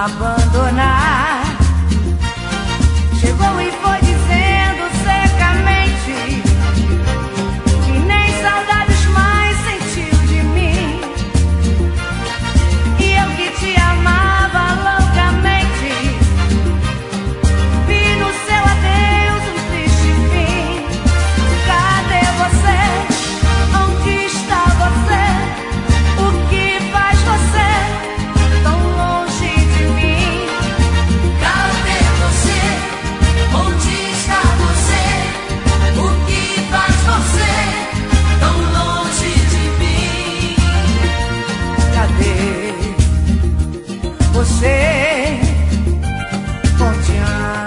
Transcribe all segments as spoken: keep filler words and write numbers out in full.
abandonar. Chegou e foi dizendo secamente que nem saudades mais sentiu de mim. E eu que te amava loucamente, vi no seu adeus um triste fim. Cadê você? Onde está você? O que faz você tão longe de mim? Cadê você? Onde está você? O que faz você tão longe de mim? Cadê você? Onde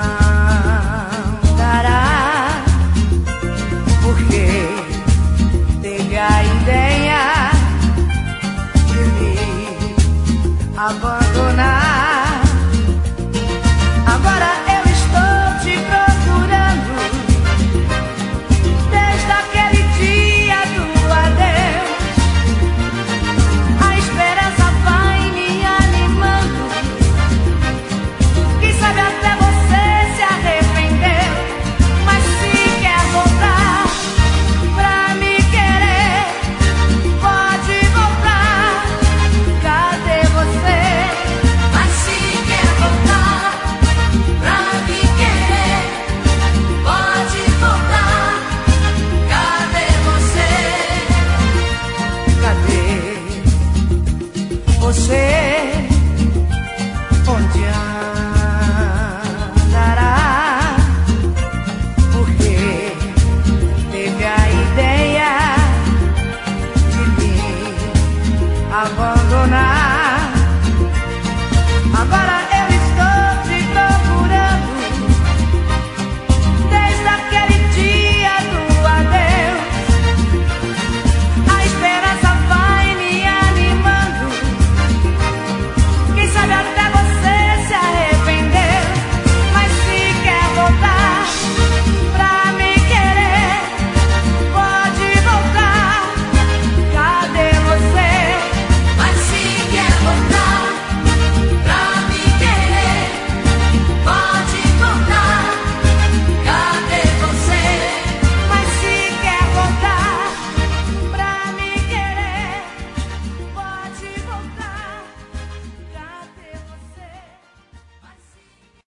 andará? Porque teve a ideia de me abandonar. Agora eu estou te procurando desde aquele dia do adeus. A esperança vai me animando, quem sabe até você se arrependeu. Mas se quer voltar pra me querer, pode voltar. Cadê você? Mas se quer voltar pra me querer, pode voltar. Cadê você? Cadê você? Onde andará? Porque teve a ideia de me abandonar.